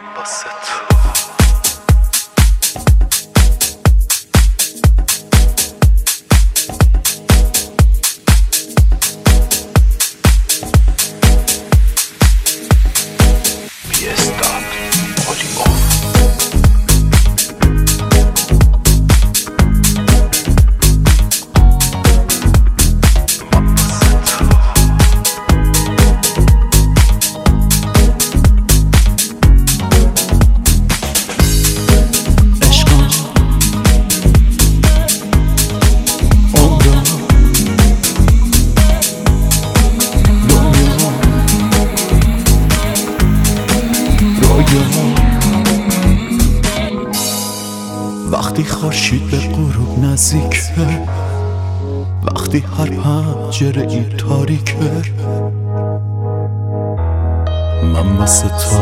واسه تو وقتی خورشید به غروب نزدیکه، وقتی هر پنجره ای تاریکه، من واسه تو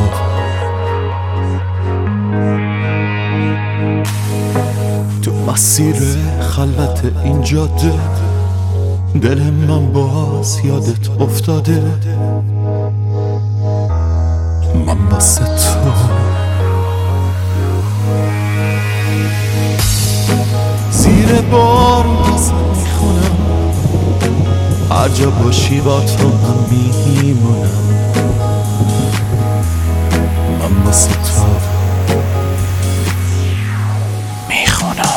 تو مسیر خلوت این جاده، دل من باز یادت افتاده، من واسه تو زیر بارون ازت میخونم، هر جا باشی با تو من میمونم، من واسه تو میخونم.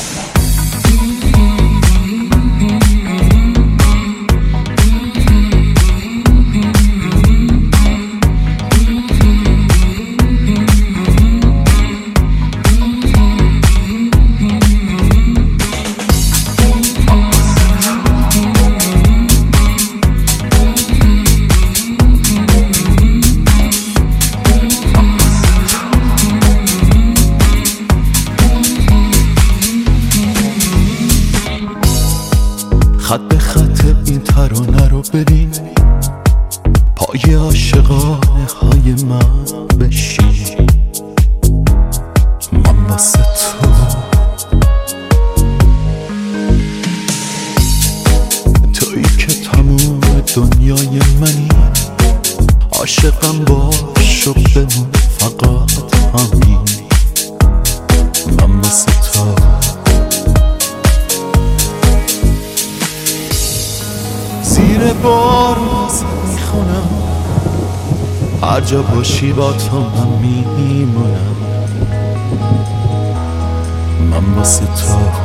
خط به خط این ترانه رو ببین، پای عاشقانه های من بشین، من واسه تو تویی که تموم دنیای منی، عاشقم باش و بمون فقط همین، من واسه تو زیر بارون ازت میخونم، هر جا باشی با تو من میمونم، من واسه تو